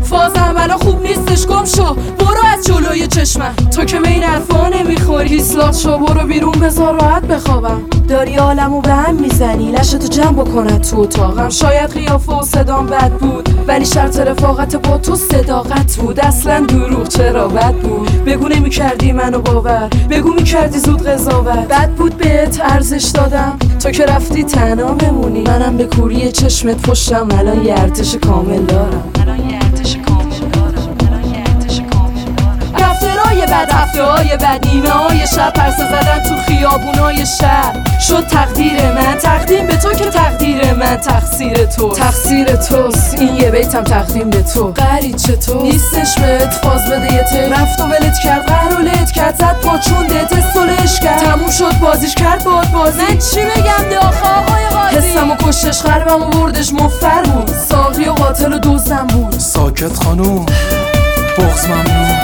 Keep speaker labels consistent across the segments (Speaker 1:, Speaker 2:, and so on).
Speaker 1: فازم الان خوب نیستش، گم شو برو از جلوی چشمم. تو که به این حرفا نمیخوری، ایسلات شو برو بیرون بذار راحت بخوابم. داری عالمو به هم میزنی، لشتو جمع بکنه تو اتاقم. شاید قیافه و صدام بد بود، ولی شرط رفاقت با تو صداقت بود. اصلا دروغ چرا بد بود؟ بگو نمیکردی منو باور، بگو میکردی زود قضاوت. بد بود بهت ارزش دادم، تو که رفتی تنها بمونی. منم به کوری چشمت پشتم، الان یه ارتش کامل دارم. هفته‌های بعد هفته‌های بعد نیمه های شب پرسه زدن تو خیابونای شهر. شد تقدیر من تقدیم به تو، که تقدیر من تقصیر تو. تقصیر توست این یه بیتم تقدیم به تو. قری چطور نیستش بهت فاز بده یه تر، رفت و ولت کرد قهر و لت کرد، زد پاچون ده تستولش کرد، تموم شد بازیش کرد باد بازی. من چی بگم ده آخه آقای قاضی؟ حسم و کشتش قلبم و بردش مفر بود، ساقی و قاتل و دوزم بود.
Speaker 2: ساکت خانوم بغض ممنون.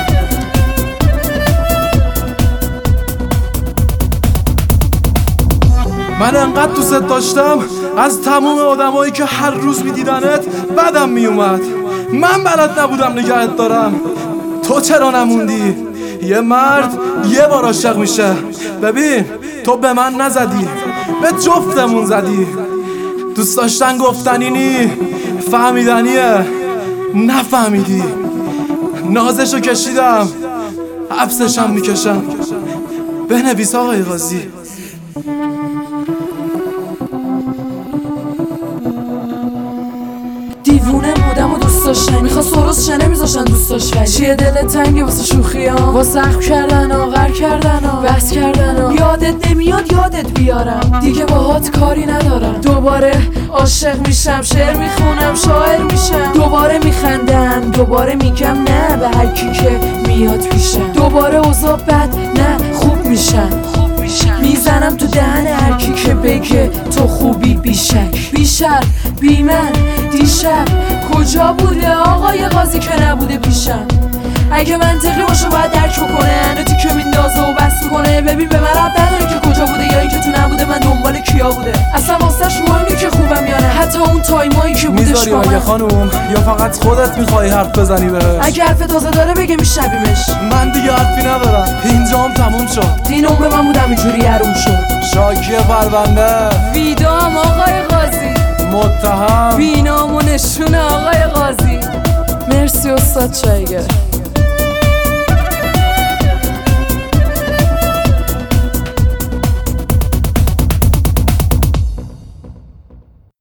Speaker 2: من انقدر دوست داشتم از تموم آدمایی که هر روز میدیدنت بدم میومد. من بلد نبودم نگهت دارم، تو چرا نموندی؟ یه مرد یه بار عاشق میشه. ببین تو به من نزدی، به جفتمون زدی. دوست داشتن گفتنی نی، فهمیدنیه نفهمیدی. نازشو کشیدم حبسشم میکشم. بنویس آقای قاضی.
Speaker 1: دیوونه بودم و دوست داشتن، میخواست سروس شه نمیذاشتن دوست داشتن. چیه دلت تنگه واسه شوخی ها، واسه اخم کردن ها، غر کردن ها، بحث کردن ها. یادت نمیاد یادت بیارم، دیگه باهات کاری ندارم. دوباره عاشق میشم، شعر میخونم، شاعر میشم. دوباره میخندم، دوباره میگم نه به هر کی که میاد پیشم. دوباره اوضاع بد نه خوب میشم. میزنم تو دهن هر کی که بگه تو خوبی بیشک. بیشتر بی من دیشب کجا بوده آقای قاضی که نبوده پیشم؟ اگه منطقی باشه باید درک بکنه، انتی که میندازه و بس میکنه. ببین به من رب نداره که کجا بوده یا این که تو نبوده، من دنبال کیا بوده. اصلا واسهش مهمی که خوبم یا نه، حتی اون تایمایی که بودش با من.
Speaker 2: خانوم یا فقط خودت میخوای حرف بزنی بهش؟
Speaker 1: اگه حرف تازه داره بگه میشنویمش.
Speaker 2: من دیگه حرفی ندارم، اینجام تموم شد.
Speaker 1: دین عمر من بودم اینجوری حروم شد.
Speaker 2: شاکی پرونده
Speaker 1: ویدام آقای قاضی،
Speaker 2: متهم
Speaker 1: بینام و نشون آقای قاضی. مرسی استاد چایگر.